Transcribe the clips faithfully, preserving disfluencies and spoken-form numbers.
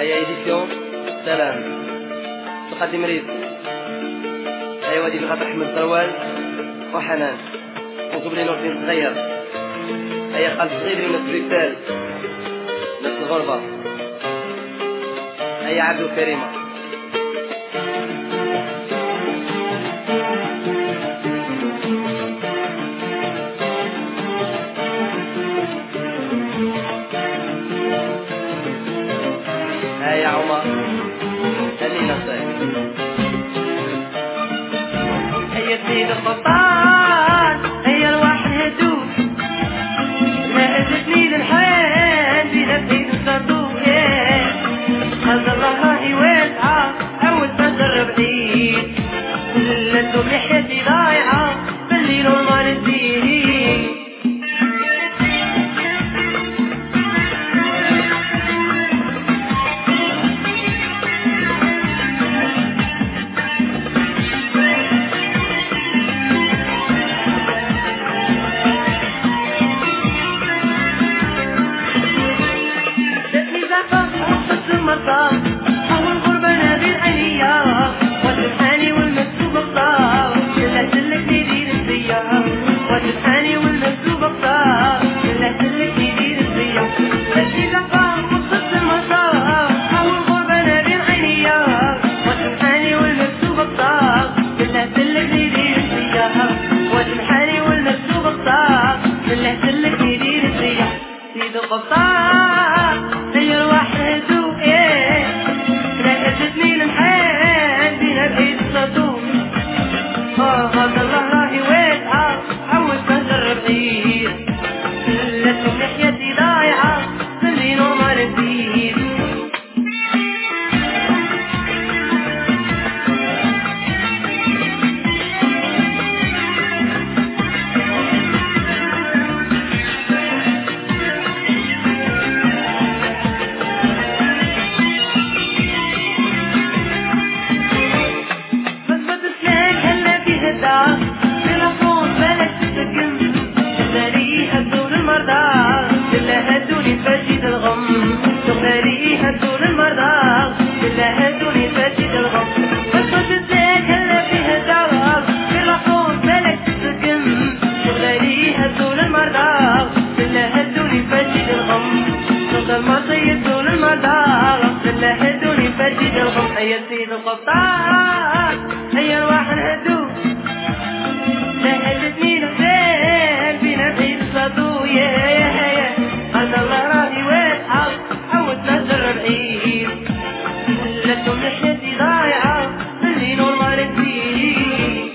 هي إديسيون سلام تقدم ريس. أيوا دي بغات أحمد زروال وحنان وقبل نور الدين صغير. هي قلب صغير من السبيتال ناس الغربة. هي عبد الكريمة. هاي يا عمر خلينا نصير. هي سيد القطان هي الواحد هدوء لا اجتني للحياة بلا بيد الصندوق. هذا الله راهي واسعة أول ما جرب عيد كلتهم لحياتي ضايعة بالليل وما نسيني. هو الغربة نادي العليا وتبحاني والمكتوب اقطار كلها سلك ندير الزيا وتبحاني والمكتوب اقطار كلها سلك ندير الزيا تجي زقام وقصة المسار. هو الغربة نادي العليا وتبحاني والمكتوب اقطار كلها سلك ندير الزيا وتبحاني والمكتوب اقطار كلها سلك ندير الزيا. سيد القطار هي الواحد هدوء هذا الله راهي واسعة أول ما جرب عيد كلتهم لحياتي ضايعة بالليل وما نسيت. فاجد الغم تغاري هدول المرضى كلها هدوني فاجد الغم فالصوت الزاك هلا فيها دار في العقول بالك تسكن تغاري هدول المرضى كلها هدوني فاجد الغم تغل ما سيدون المرضى كلها هدوني فاجد الغم. هيا سيد القطار هيا الواحد هدو سهلتني نفسان بينا بعيد صدو. يا يا هيا هذا الله راهي واسعة أول ما جرب عيد كلتهم لحياتي ضايعة بالليل وما نسيني.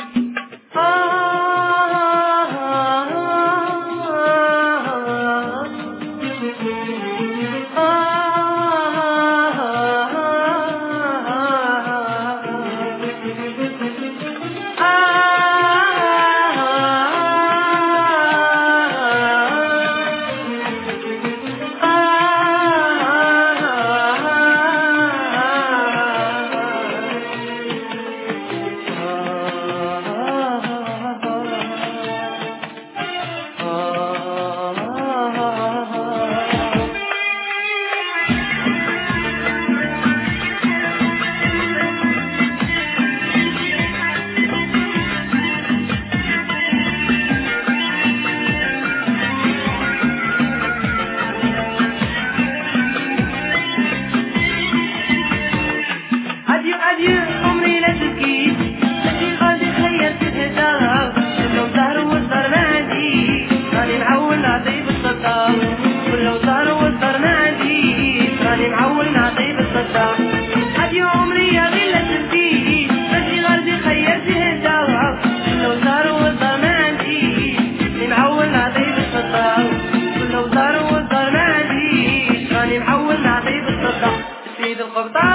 عمري لا تبكي ماشي غادي خيرت الهدى كلو زهر والزهر ما عندي راني معول نعطي بالصدى كلو زهر والزهر ما عندي راني معول نعطي بالصدى. عادي عمري يا غير لا تبكي ماشي غادي خيرت الهدى كلو زهر والزهر ما عندي راني معول نعطي بالصدى كلو زهر والزهر ما عندي راني معول نعطي بالصدى. سيد القبطان